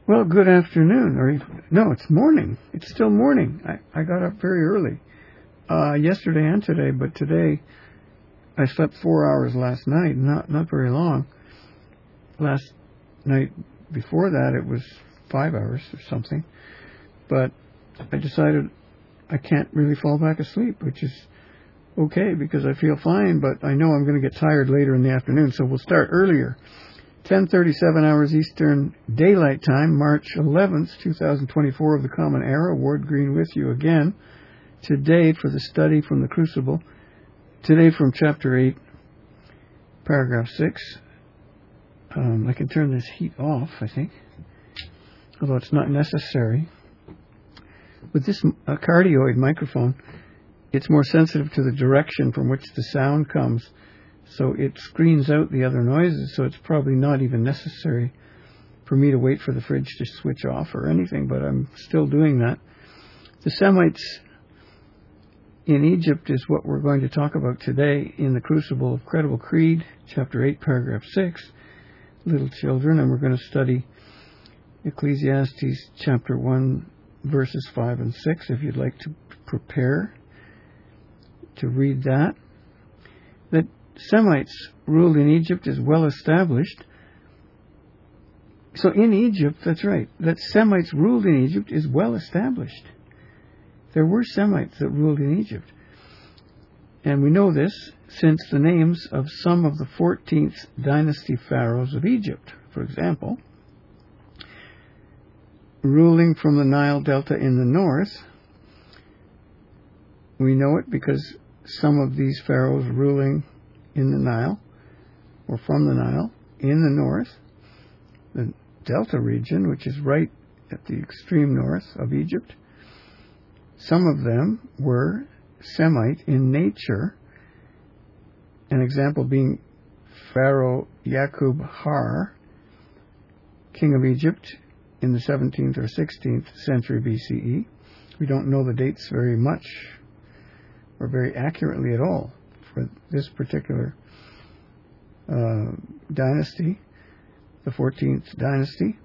Well, good afternoon, no, it's morning. It's still morning. I got up very early, yesterday and today, but today I slept 4 hours last night, not very long. Last night before that it was 5 hours or something, but I decided I can't really fall back asleep, which is okay because I feel fine, but I know I'm going to get tired later in the afternoon, so we'll start earlier. 10:37 hours Eastern Daylight Time, March 11th, 2024 of the Common Era. Ward Green with you again today for the study from the Crucible. Today from Chapter 8, Paragraph 6. I can turn this heat off, I think, although it's not necessary. With this cardioid microphone, it's more sensitive to the direction from which the sound comes, so it screens out the other noises, so it's probably not even necessary for me to wait for the fridge to switch off or anything, but I'm still doing that. The Semites in Egypt is what we're going to talk about today in the Crucible of Credible Creed, Chapter 8, Paragraph 6, Little Children, and we're going to study Ecclesiastes Chapter 1, verses 5 and 6, if you'd like to prepare to read that. That Semites ruled in Egypt is well established. So in Egypt, that's right, that Semites ruled in Egypt is well established. There were Semites that ruled in Egypt. And we know this since the names of some of the 14th dynasty pharaohs of Egypt, for example, ruling from the Nile Delta in the north. We know it because some of these pharaohs ruling in the Nile, or from the Nile, in the north, the Delta region, which is right at the extreme north of Egypt, some of them were Semite in nature, an example being Pharaoh Yaqub Har, king of Egypt in the 17th or 16th century BCE. We don't know the dates very much, or very accurately at all, for this particular dynasty, the 14th dynasty.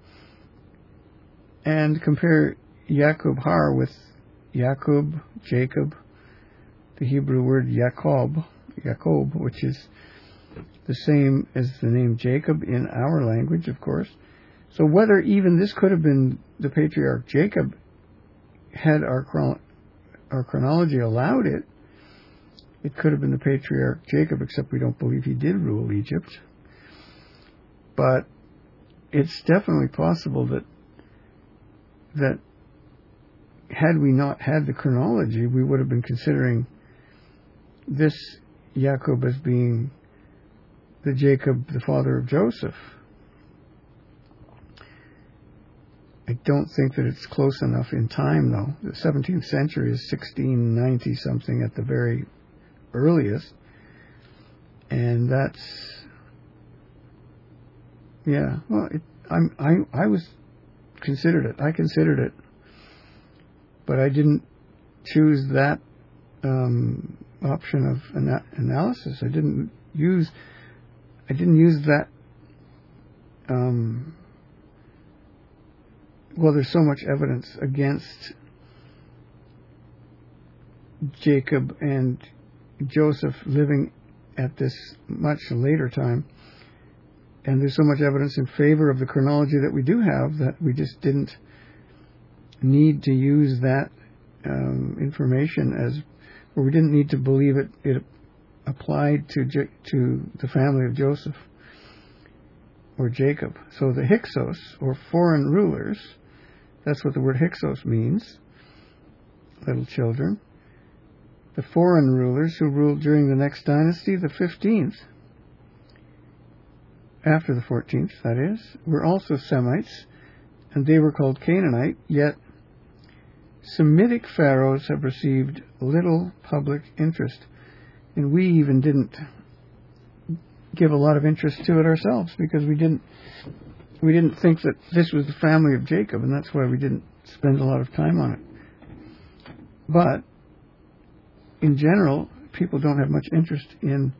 And compare Yaqub Har with Yaqub, Jacob, the Hebrew word Yaakov, which is the same as the name Jacob in our language, of course. So whether even this could have been the patriarch Jacob, had our chronology allowed it, it could have been the patriarch Jacob, except we don't believe he did rule Egypt. But it's definitely possible that had we not had the chronology, we would have been considering this Jacob as being the Jacob, the father of Joseph. I don't think that it's close enough in time, though. The 17th century is 1690 something at the very earliest, and that's, yeah. Well, I was considered it. I considered it, but I didn't choose that option of analysis. I didn't use that. Well, there's so much evidence against Jacob and Joseph living at this much later time, and there's so much evidence in favor of the chronology that we do have that we just didn't need to use that information as, or we didn't need to believe it applied to the family of Joseph or Jacob. So the Hyksos, or foreign rulers, that's what the word Hyksos means, little children. The foreign rulers who ruled during the next dynasty, the 15th, after the 14th, that is, were also Semites, and they were called Canaanite, yet Semitic pharaohs have received little public interest, and we even didn't give a lot of interest to it ourselves, because we didn't think that this was the family of Jacob, and that's why we didn't spend a lot of time on it. But in general, people don't have much interest in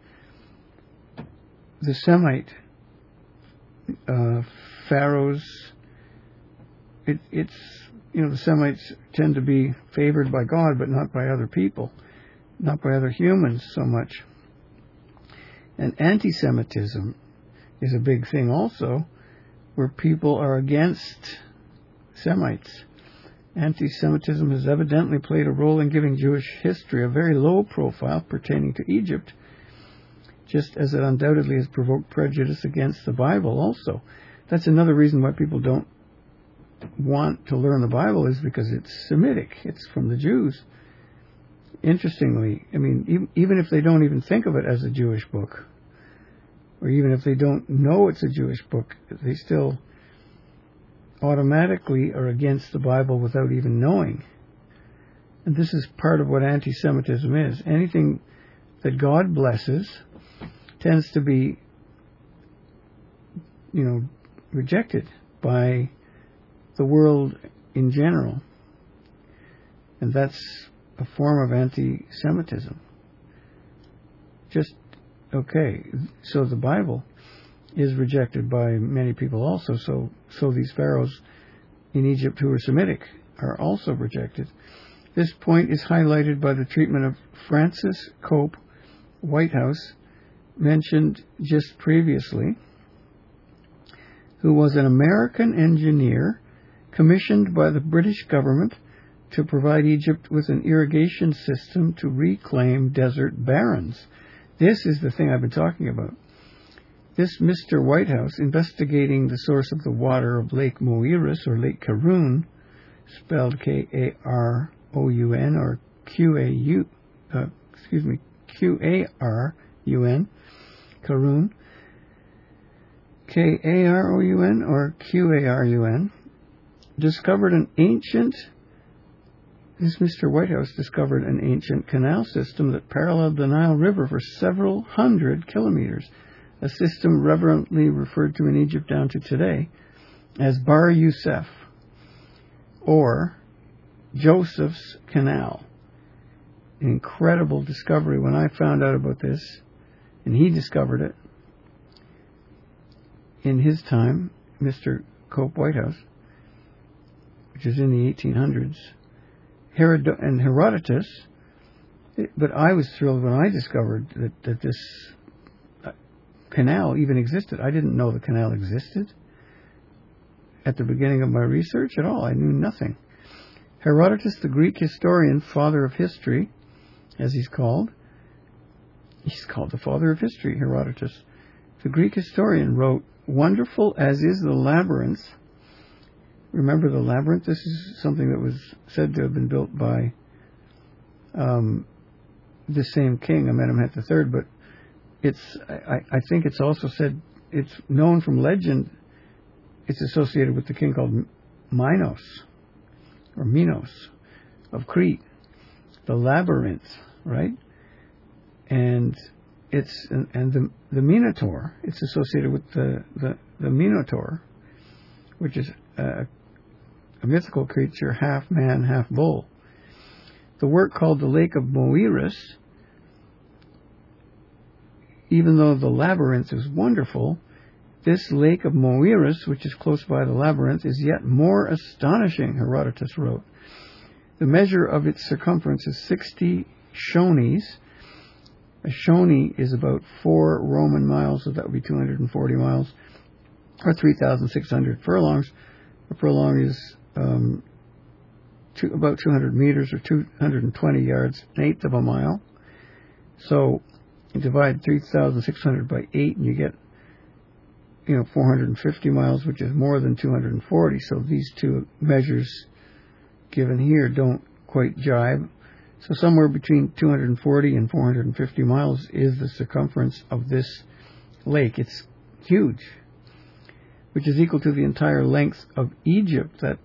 the Semite pharaohs it's, the Semites tend to be favored by God, but not by other people, not by other humans so much. And anti-Semitism is a big thing also, where people are against Semites. Anti-Semitism has evidently played a role in giving Jewish history a very low profile pertaining to Egypt, just as it undoubtedly has provoked prejudice against the Bible also. That's another reason why people don't want to learn the Bible, is because it's Semitic. It's from the Jews. Interestingly, I mean, even if they don't even think of it as a Jewish book, or even if they don't know it's a Jewish book, they still automatically are against the Bible without even knowing. And this is part of what anti-Semitism is. Anything that God blesses tends to be, rejected by the world in general. And that's a form of anti-Semitism. So the Bible is rejected by many people also. So these pharaohs in Egypt who are Semitic are also rejected. This point is highlighted by the treatment of Francis Cope Whitehouse, mentioned just previously, who was an American engineer commissioned by the British government to provide Egypt with an irrigation system to reclaim desert barrens. This is the thing I've been talking about. This Mr. Whitehouse, investigating the source of the water of Lake Moeris or Lake Karun, spelled K-A-R-O-U-N or Q-A-R-U-N, Karun, K-A-R-O-U-N or Q-A-R-U-N, this Mr. Whitehouse discovered an ancient canal system that paralleled the Nile River for several hundred kilometers, a system reverently referred to in Egypt down to today as Bar Youssef, or Joseph's Canal. An incredible discovery. When I found out about this, and he discovered it in his time, Mr. Cope Whitehouse, which is in the 1800s, and Herodotus, but I was thrilled when I discovered that this canal even existed. I didn't know the canal existed at the beginning of my research at all. I knew nothing. Herodotus, the Greek historian, father of history, as he's called the father of history, Herodotus. The Greek historian wrote, "Wonderful as is the labyrinth." Remember the labyrinth? This is something that was said to have been built by the same king, Amenemhet III, but I think it's also said, it's known from legend, it's associated with the king called Minos of Crete, the labyrinth, right? And the Minotaur, it's associated with the Minotaur, which is a mythical creature, half man, half bull. The work called the Lake of Moeris, even though the labyrinth is wonderful, this Lake of Moeris, which is close by the labyrinth, is yet more astonishing, Herodotus wrote. The measure of its circumference is 60 shonis. A shoni is about 4 Roman miles, so that would be 240 miles, or 3,600 furlongs. A furlong is about 200 meters or 220 yards, an eighth of a mile. So you divide 3,600 by 8 and you get 450 miles, which is more than 240. So these two measures given here don't quite jibe. So somewhere between 240 and 450 miles is the circumference of this lake. It's huge, which is equal to the entire length of Egypt. That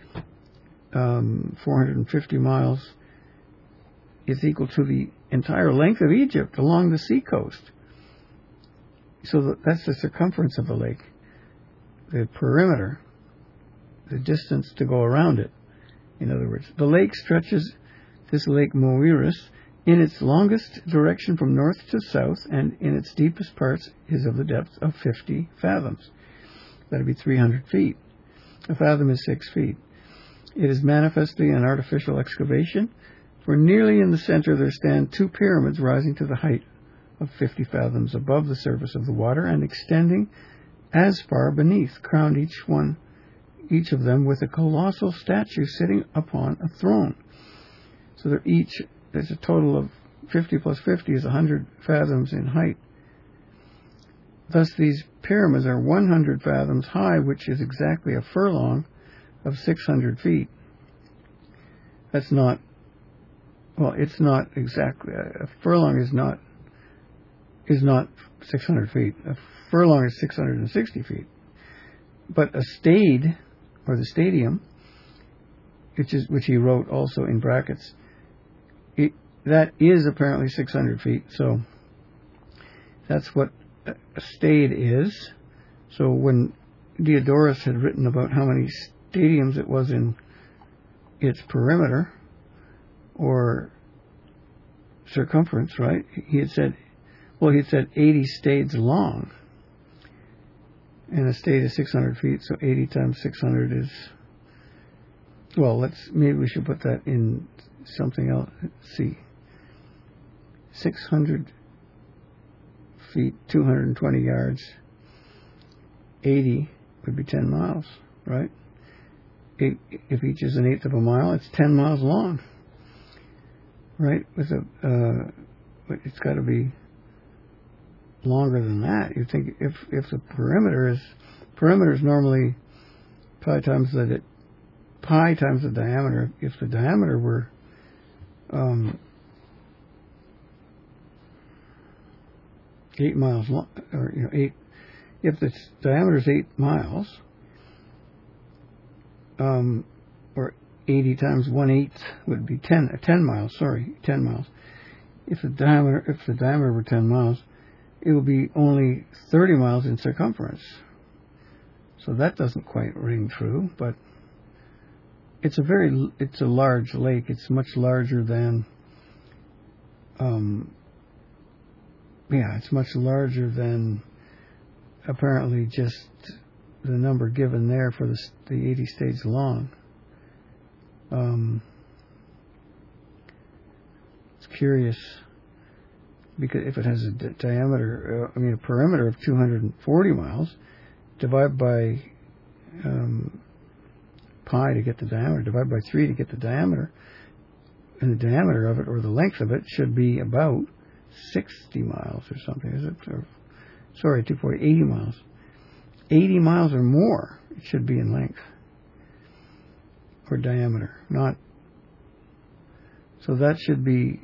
450 miles is equal to the entire length of Egypt along the seacoast. So that's the circumference of the lake, the perimeter, the distance to go around it. In other words, the lake stretches, this Lake Moeris, in its longest direction from north to south, and in its deepest parts is of the depth of 50 fathoms. That would be 300 feet. A fathom is 6 feet. It is manifestly an artificial excavation, for nearly in the center there stand 2 pyramids rising to the height of 50 fathoms above the surface of the water and extending as far beneath, crowned each of them with a colossal statue sitting upon a throne. So there's a total of 50 plus 50 is 100 fathoms in height. Thus these pyramids are 100 fathoms high, which is exactly a furlong of 600 feet. That's not, well, it's not exactly, a furlong is not 600 feet. A furlong is 660 feet. But a stade, or the stadium, which he wrote also in brackets, that is apparently 600 feet. So that's what a stade is. So when Diodorus had written about how many stadiums it was in its perimeter or circumference, right? He had said 80 stades long. And a stade is 600 feet, so 80 times 600 is, well, maybe we should put that in something else. Let's see. 600 feet, 220 yards, 80 would be 10 miles, right? If each is 1/8 of a mile, it's 10 miles long, right? It's got to be longer than that. You think if the perimeter is normally pi times the diameter. If the diameter were 8 miles long, or if the diameter is 8 miles, or 80 times 1/8 would be 10 miles. Sorry, 10 miles. If the diameter were 10 miles, it will be only 30 miles in circumference. So that doesn't quite ring true, but it's a large lake. It's much larger than, it's much larger than apparently just the number given there for the 80 stades long. It's curious, because if it has a diameter, a perimeter of 240 miles, divide by pi to get the diameter, divide by 3 to get the diameter, and the diameter of it, or the length of it, should be about 60 miles or something, is it? 80 miles. 80 miles or more it should be in length, or diameter, not, so that should be,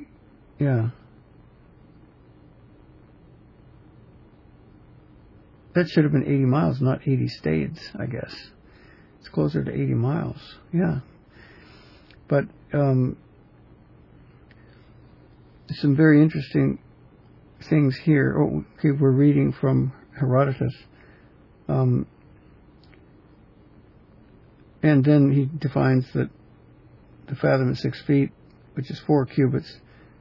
that should have been 80 miles, not 80 stades, I guess. It's closer to 80 miles, But some very interesting things here. Okay, we're reading from Herodotus. And then he defines that the fathom is 6 feet, which is 4 cubits.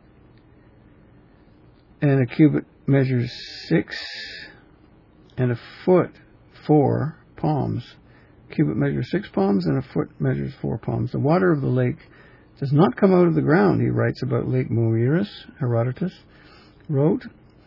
And a cubit measures 6, and a foot 4 palms. A cubit measures 6 palms, and a foot measures 4 palms. The water of the lake does not come out of the ground, he writes about Lake Moerus. Herodotus wrote,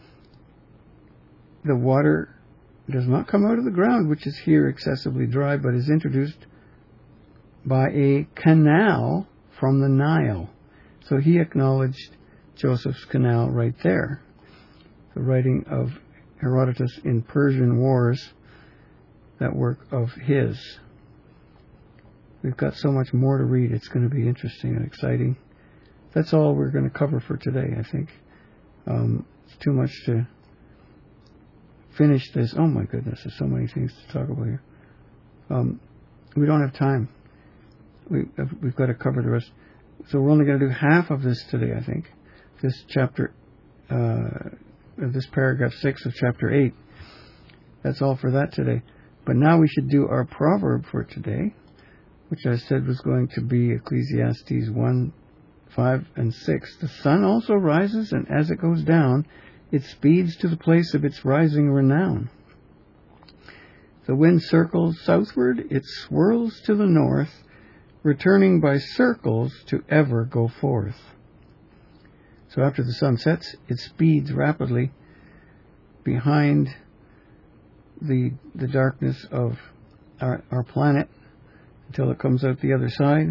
the water does not come out of the ground, which is here excessively dry, but is introduced by a canal from the Nile. So he acknowledged Joseph's canal right there. The writing of Herodotus in Persian Wars, that work of his. We've got so much more to read. It's going to be interesting and exciting. That's all we're going to cover for today, I think. It's too much to finish this. Oh my goodness, there's so many things to talk about here. We don't have time. We've got to cover the rest. So we're only going to do half of this today, I think. This chapter, this paragraph 6 of chapter 8. That's all for that today. But now we should do our proverb for today, which I said was going to be Ecclesiastes 1, 5, and 6. The sun also rises, and as it goes down, it speeds to the place of its rising renown. The wind circles southward, it swirls to the north, returning by circles to ever go forth. So after the sun sets, it speeds rapidly behind the darkness of our planet until it comes out the other side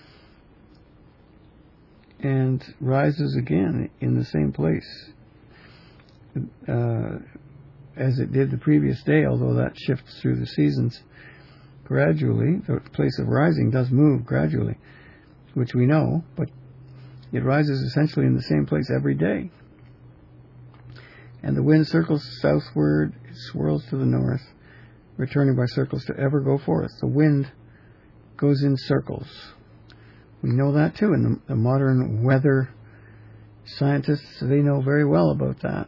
and rises again in the same place as it did the previous day, although that shifts through the seasons gradually. The place of rising does move gradually, which we know, but it rises essentially in the same place every day. And the wind circles southward, it swirls to the north, returning by circles to ever go forth. The wind goes in circles. We know that too, and the modern weather scientists, they know very well about that.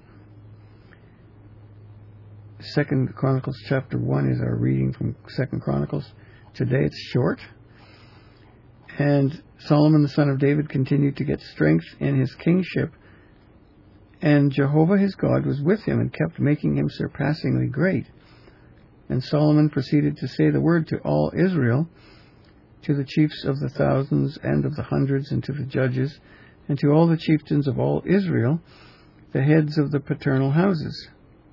2 Chronicles chapter 1 is our reading from 2 Chronicles. Today it's short. And Solomon the son of David continued to get strength in his kingship, and Jehovah his God was with him and kept making him surpassingly great. And Solomon proceeded to say the word to all Israel, to the chiefs of the thousands and of the hundreds, and to the judges, and to all the chieftains of all Israel, the heads of the paternal houses.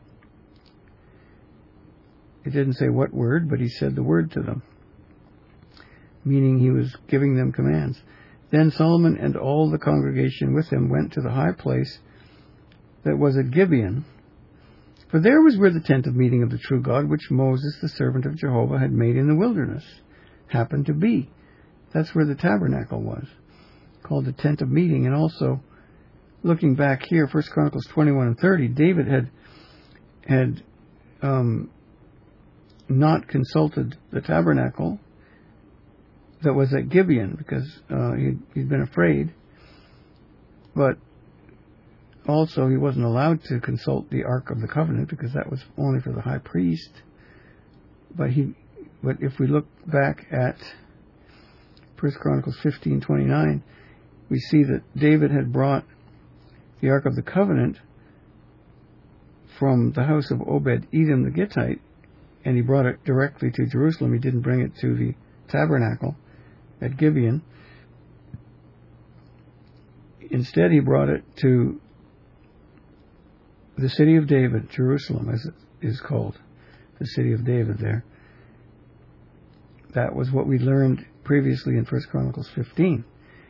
It didn't say what word, but he said the word to them, meaning he was giving them commands. Then Solomon and all the congregation with him went to the high place that was at Gibeon, for there was where the tent of meeting of the true God, which Moses, the servant of Jehovah, had made in the wilderness, happened to be. That's where the tabernacle was, called the tent of meeting. And also, looking back here, 1 Chronicles 21 and 30, David had not consulted the tabernacle that was at Gibeon because he'd been afraid, but also he wasn't allowed to consult the Ark of the Covenant because that was only for the high priest. But if we look back at 1 Chronicles 15:29, we see that David had brought the Ark of the Covenant from the house of Obed-Edom the Gittite, and he brought it directly to Jerusalem. He didn't bring it to the tabernacle at Gibeon. Instead, he brought it to the city of David, Jerusalem, as it is called, the city of David there. That was what we learned previously in 1 Chronicles 15.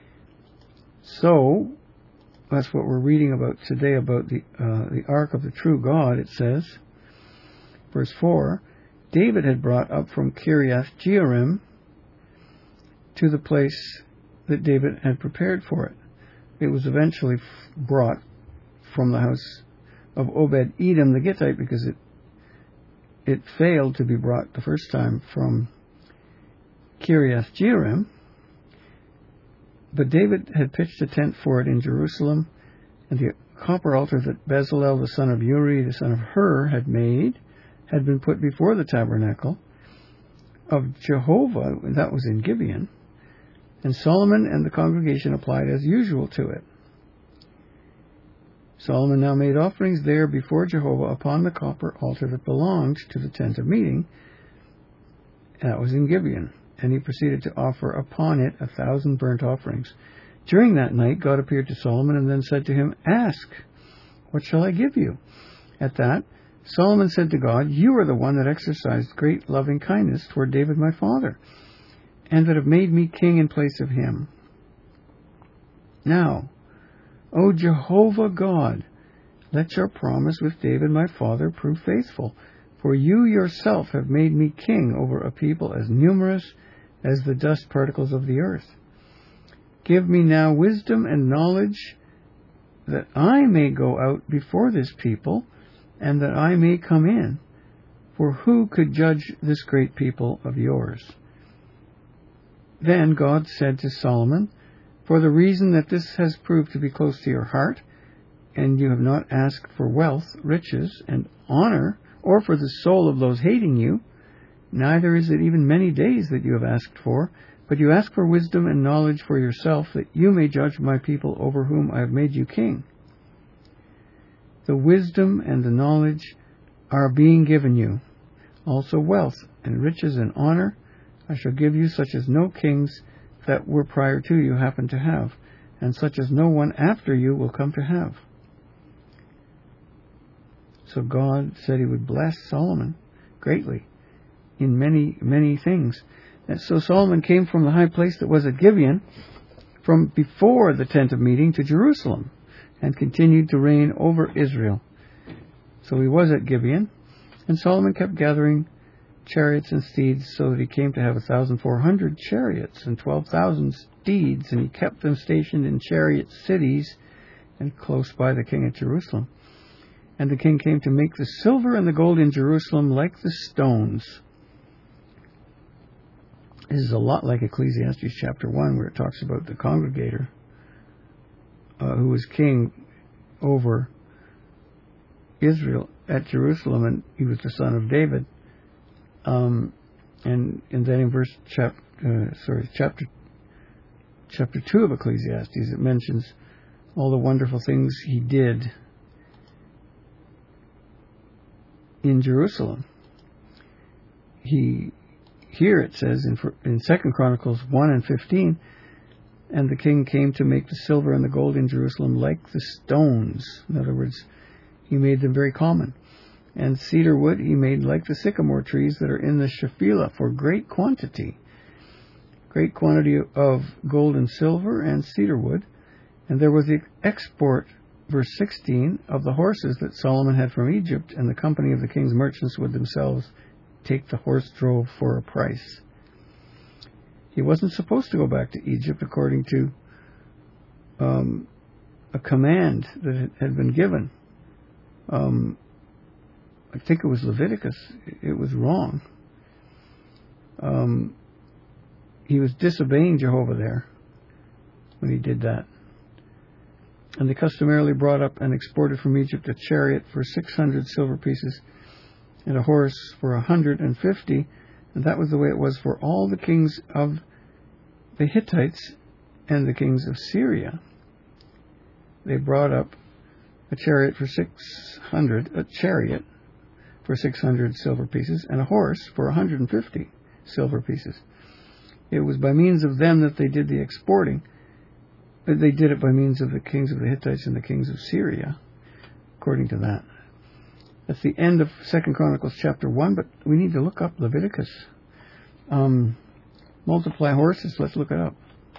So, that's what we're reading about today, about the Ark of the true God. It says, verse 4, David had brought up from Kiriath Jearim to the place that David had prepared for it. It was eventually brought from the house of Obed-Edom the Gittite because it failed to be brought the first time from Kiriath Jearim. But David had pitched a tent for it in Jerusalem, and the copper altar that Bezalel the son of Uri, the son of Hur, had made had been put before the tabernacle of Jehovah, that was in Gibeon, and Solomon and the congregation applied as usual to it. Solomon now made offerings there before Jehovah upon the copper altar that belonged to the tent of meeting, and that was in Gibeon, and he proceeded to offer upon it 1,000 burnt offerings. During that night, God appeared to Solomon and then said to him, "Ask, what shall I give you?" At that, Solomon said to God, "You are the one that exercised great loving kindness toward David my father, and that have made me king in place of him. Now, O Jehovah God, let your promise with David my father prove faithful, for you yourself have made me king over a people as numerous as the dust particles of the earth. Give me now wisdom and knowledge, that I may go out before this people, and that I may come in. For who could judge this great people of yours?" Then God said to Solomon, "For the reason that this has proved to be close to your heart, and you have not asked for wealth, riches, and honor, or for the soul of those hating you, neither is it even many days that you have asked for, but you ask for wisdom and knowledge for yourself, that you may judge my people over whom I have made you king. The wisdom and the knowledge are being given you. Also wealth and riches and honor I shall give you, such as no kings that were prior to you happened to have, and such as no one after you will come to have. So God said he would bless Solomon greatly in many, many things. And so Solomon came from the high place that was at Gibeon, from before the tent of meeting, to Jerusalem, and continued to reign over Israel. So he was at Gibeon, and Solomon kept gathering chariots and steeds, so that he came to have 1,400 chariots and 12,000 steeds, and he kept them stationed in chariot cities and close by the king at Jerusalem. And the king came to make the silver and the gold in Jerusalem like the stones. This is a lot like Ecclesiastes chapter 1, where it talks about the congregator who was king over Israel at Jerusalem, and he was the son of David. And then in chapter 2 of Ecclesiastes, it mentions all the wonderful things he did in Jerusalem. Here it says in 2 Chronicles 1 and 15, and the king came to make the silver and the gold in Jerusalem like the stones. In other words, he made them very common. And cedar wood he made like the sycamore trees that are in the Shephelah for great quantity of gold and silver and cedar wood. And there was the export, verse 16, of the horses that Solomon had from Egypt, and the company of the king's merchants would themselves take the horse drove for a price. He wasn't supposed to go back to Egypt according to a command that had been given. I think it was Leviticus. It was wrong. He was disobeying Jehovah there when he did that. And they customarily brought up and exported from Egypt a chariot for 600 silver pieces and a horse for 150. And that was the way it was for all the kings of the Hittites and the kings of Syria. They brought up a chariot for 600 silver pieces, and a horse for 150 silver pieces. It was by means of them that they did the exporting. They did it by means of the kings of the Hittites and the kings of Syria, according to that. That's the end of 2 Chronicles chapter 1, but we need to look up Leviticus. Multiply horses, let's look it up.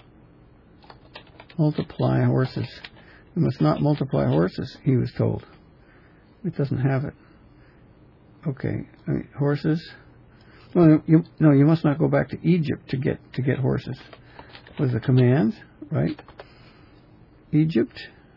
Multiply horses. You must not multiply horses, he was told. It doesn't have it. Okay, horses. No, you must not go back to Egypt to get horses. Was the command, right? Egypt.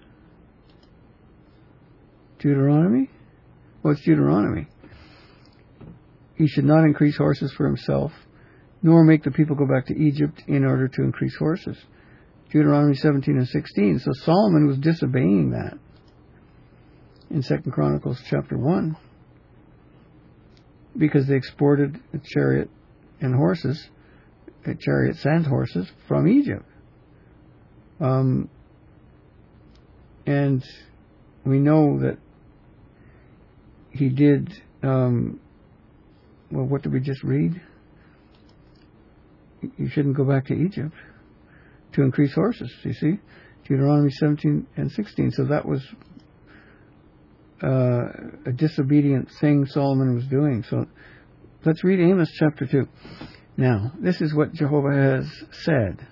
Deuteronomy. What's Deuteronomy? He should not increase horses for himself, nor make the people go back to Egypt in order to increase horses. Deuteronomy 17 and 16. So Solomon was disobeying that in 2 Chronicles chapter 1. Because they exported a chariot and horses, chariots and horses from Egypt. And we know that he did, what did we just read? You shouldn't go back to Egypt to increase horses, you see? Deuteronomy 17 and 16. So that was a disobedient thing Solomon was doing. So let's read Amos chapter 2. Now, this is what Jehovah has said.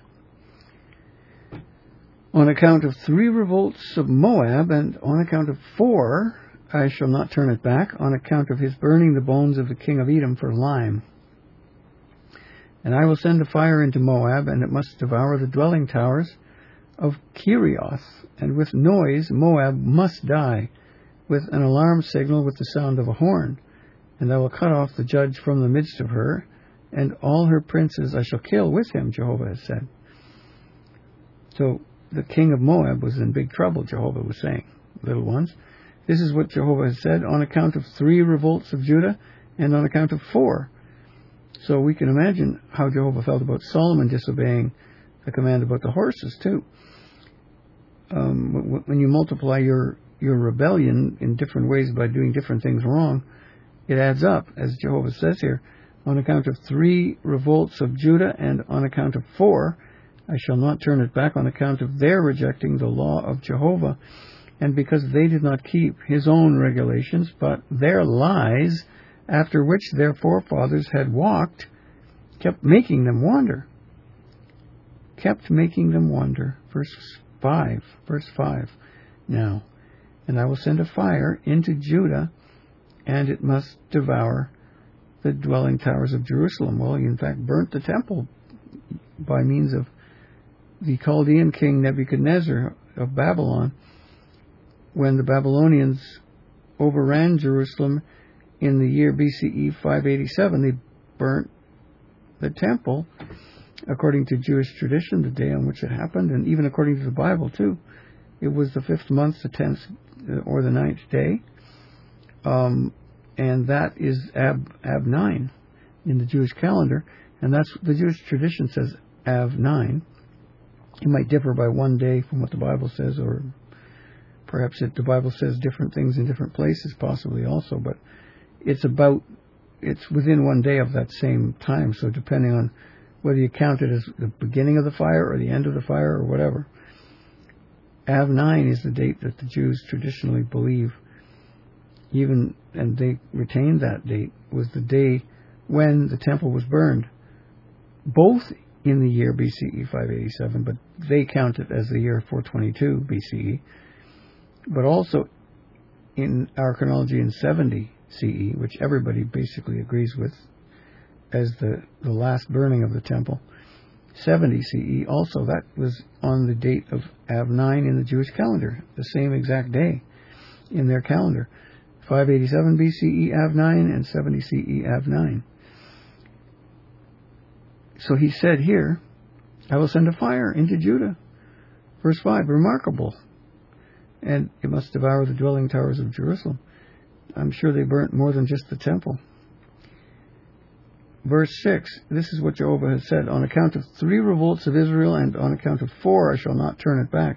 On account of 3 revolts of Moab, and on account of 4, I shall not turn it back, on account of his burning the bones of the king of Edom for lime. And I will send a fire into Moab, and it must devour the dwelling towers of Kerioth, and with noise Moab must die, with an alarm signal, with the sound of a horn. And I will cut off the judge from the midst of her, and all her princes I shall kill with him, Jehovah has said. So the king of Moab was in big trouble, Jehovah was saying. Little ones, this is what Jehovah has said, on account of 3 revolts of Judah, and on account of 4. So we can imagine how Jehovah felt about Solomon disobeying the command about the horses too. When you multiply your rebellion in different ways by doing different things wrong, it adds up, as Jehovah says here, on account of 3 revolts of Judah, and on account of 4, I shall not turn it back, on account of their rejecting the law of Jehovah, and because they did not keep his own regulations, but their lies, after which their forefathers had walked, kept making them wander. Kept making them wander. Verse 5 now. And I will send a fire into Judah, and it must devour the dwelling towers of Jerusalem. Well, he in fact burnt the temple by means of the Chaldean king Nebuchadnezzar of Babylon. When the Babylonians overran Jerusalem in the year BCE 587, they burnt the temple, according to Jewish tradition, the day on which it happened, and even according to the Bible too. It was the 5th month, the 10th or the 9th day, and that is Ab 9 in the Jewish calendar, and that's the Jewish tradition says Av 9. It might differ by one day from what the Bible says, or perhaps the Bible says different things in different places, possibly also, but it's within one day of that same time, so depending on whether you count it as the beginning of the fire or the end of the fire or whatever. Av 9 is the date that the Jews traditionally believe, and they retained that date, was the day when the temple was burned, both in the year BCE 587, but they count it as the year 422 BCE, but also in our chronology in 70 CE, which everybody basically agrees with as the last burning of the temple. 70 CE also, that was on the date of Av 9 in the Jewish calendar, the same exact day in their calendar. 587 BCE Av 9 and 70 CE Av 9. So he said here, I will send a fire into Judah. Verse 5, remarkable. And it must devour the dwelling towers of Jerusalem. I'm sure they burnt more than just the temple. Verse 6, this is what Jehovah has said, on account of 3 revolts of Israel, and on account of 4 I shall not turn it back.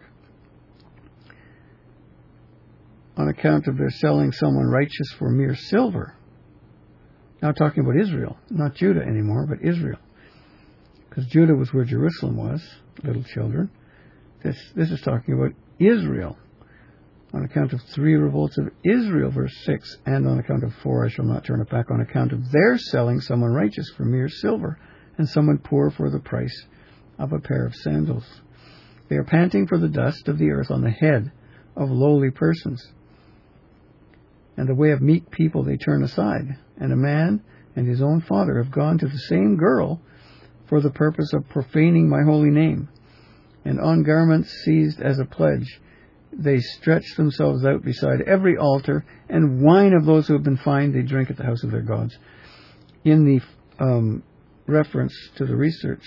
On account of their selling someone righteous for mere silver. Now talking about Israel, not Judah anymore, but Israel. Because Judah was where Jerusalem was, little children. This is talking about Israel. On account of 3 revolts of Israel, verse 6, and on account of 4 I shall not turn it back, on account of their selling someone righteous for mere silver, and someone poor for the price of a pair of sandals. They are panting for the dust of the earth on the head of lowly persons. And the way of meek people they turn aside, and a man and his own father have gone to the same girl for the purpose of profaning my holy name. And on garments seized as a pledge, they stretch themselves out beside every altar, and wine of those who have been fined they drink at the house of their gods. In the reference to the research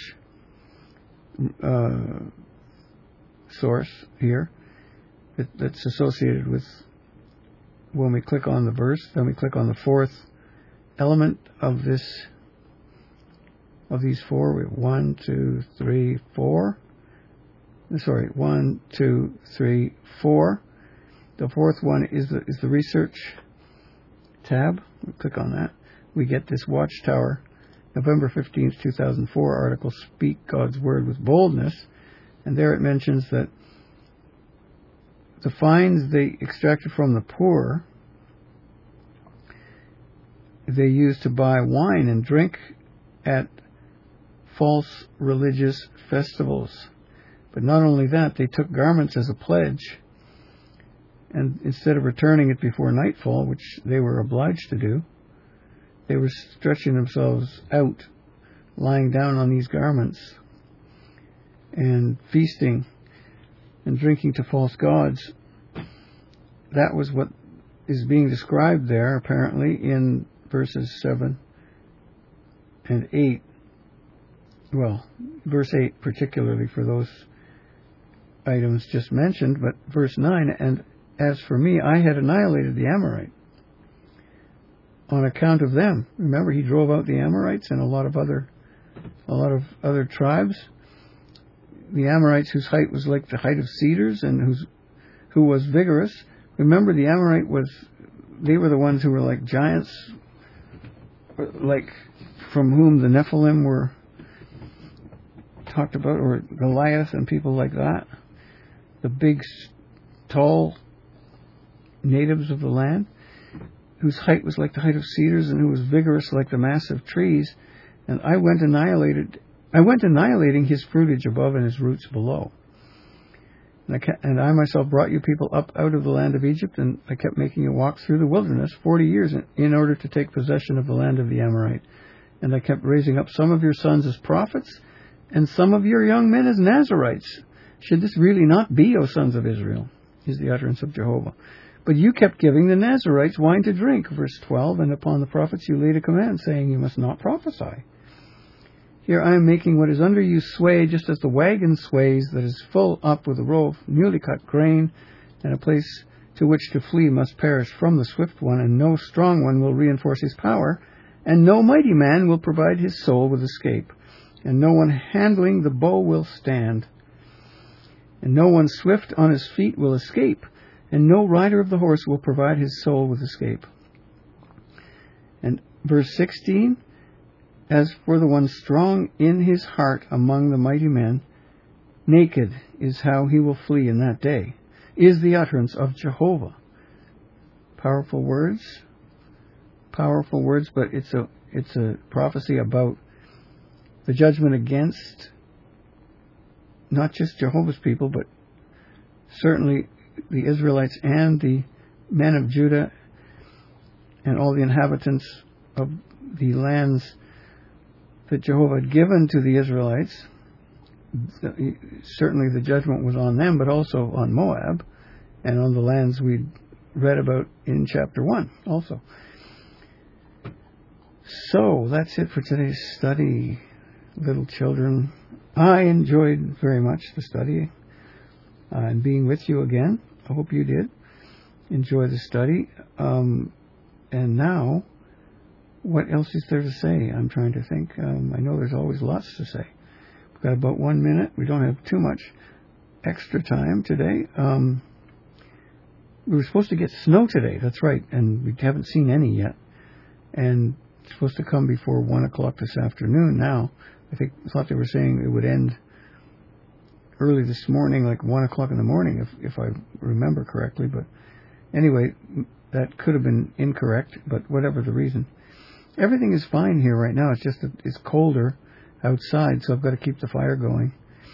source here that's associated with, when we click on the verse, then we click on the 4th element of these 4. We have 1, 2, 3, 4. Sorry, 1, 2, 3, 4. The 4th one is the research tab. We click on that. We get this Watchtower, November 15th, 2004 article, Speak God's Word with Boldness. And there it mentions that the fines they extracted from the poor, they used to buy wine and drink at false religious festivals. But not only that, they took garments as a pledge, and instead of returning it before nightfall, which they were obliged to do, they were stretching themselves out, lying down on these garments, and feasting and drinking to false gods. That was what is being described there, apparently, in verses 7 and 8. Well, verse 8 particularly for those items just mentioned, but verse 9, and as for me, I had annihilated the Amorite on account of them. Remember, he drove out the Amorites and a lot of other tribes. The Amorites whose height was like the height of cedars, and who was vigorous. Remember, the Amorite they were the ones who were like giants, like from whom the Nephilim were talked about, or Goliath and people like that, the big, tall natives of the land, whose height was like the height of cedars and who was vigorous like the massive trees, and I went annihilating his fruitage above and his roots below. And I myself brought you people up out of the land of Egypt, and I kept making you walk through the wilderness 40 years in order to take possession of the land of the Amorite. And I kept raising up some of your sons as prophets, and some of your young men as Nazarites. Should this really not be, O sons of Israel? Is the utterance of Jehovah. But you kept giving the Nazarites wine to drink, verse 12, and upon the prophets you laid a command, saying, you must not prophesy. Here I am making what is under you sway, just as the wagon sways that is full up with a row of newly cut grain, and a place to which to flee must perish from the swift one, and no strong one will reinforce his power, and no mighty man will provide his soul with escape, and no one handling the bow will stand, and no one swift on his feet will escape, and no rider of the horse will provide his soul with escape. And verse 16, as for the one strong in his heart among the mighty men, naked is how he will flee in that day, is the utterance of Jehovah. Powerful words, but it's a prophecy about the judgment against not just Jehovah's people, but certainly the Israelites and the men of Judah and all the inhabitants of the lands that Jehovah had given to the Israelites. Certainly the judgment was on them, but also on Moab and on the lands we read about in chapter 1 also. So that's it for today's study, little children. I enjoyed very much the study and being with you again. I hope you did enjoy the study. And now, what else is there to say? I'm trying to think. I know there's always lots to say. We've got about 1 minute. We don't have too much extra time today. We were supposed to get snow today. That's right. And we haven't seen any yet. And it's supposed to come before 1 o'clock this afternoon now. I thought they were saying it would end early this morning, like 1 o'clock in the morning, if I remember correctly. But anyway, that could have been incorrect, but whatever the reason. Everything is fine here right now. It's just that it's colder outside, so I've got to keep the fire going.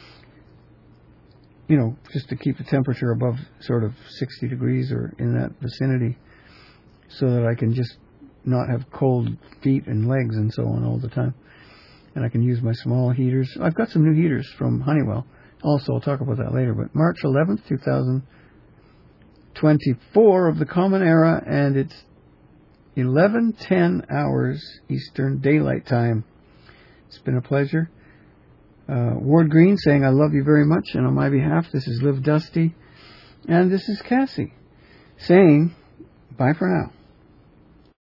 You know, just to keep the temperature above sort of 60 degrees or in that vicinity, so that I can just not have cold feet and legs and so on all the time. And I can use my small heaters. I've got some new heaters from Honeywell. Also, I'll talk about that later. But March 11th, 2024 of the Common Era, and it's 11:10 hours Eastern Daylight Time. It's been a pleasure. Ward Green saying, I love you very much, and on my behalf, this is Liv Dusty, and this is Cassie saying, bye for now.